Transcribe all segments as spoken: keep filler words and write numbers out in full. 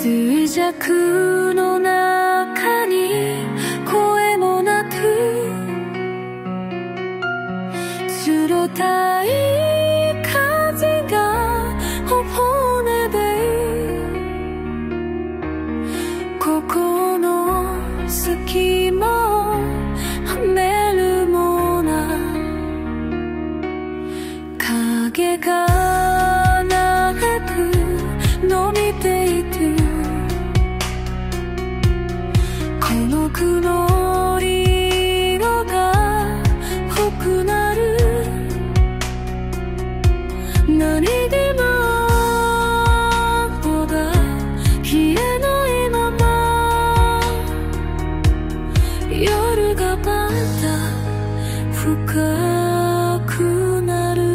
衰弱の中に声もなく冷たい風が骨でここの隙間をはめるもな影が長く伸びていくこの黒い色が濃くなる何でもまだ消えないまま夜がまた深くなる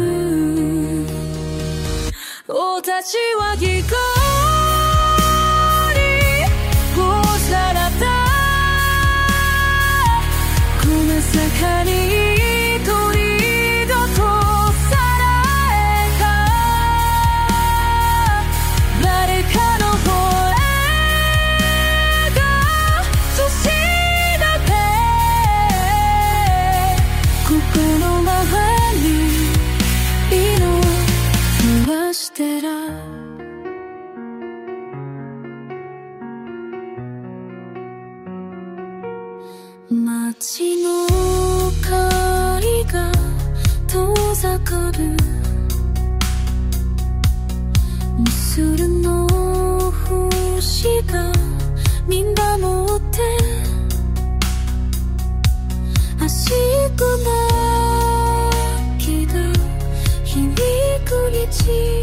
私はぎこりをさらったこの坂に鳥どとさらえた誰かの声がそしたって心のままに色濡らしてら街の明かりが遠ざかるミスルの星がみんな持って足くなきが響く道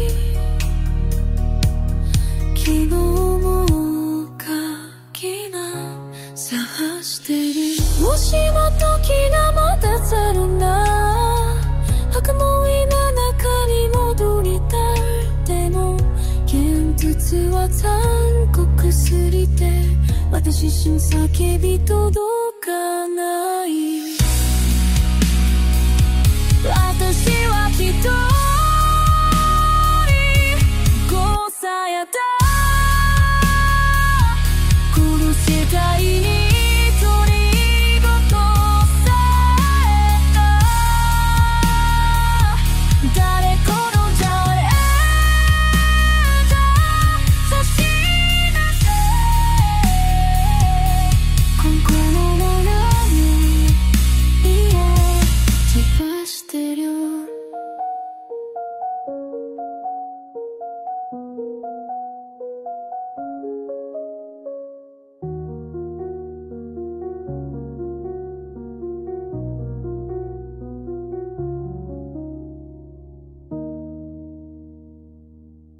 昨日も鍵が探してるもしも時がまた去るな白毛な中に戻りたいでも現実は残酷すぎて私自身叫び届かない私は一人ごさやだ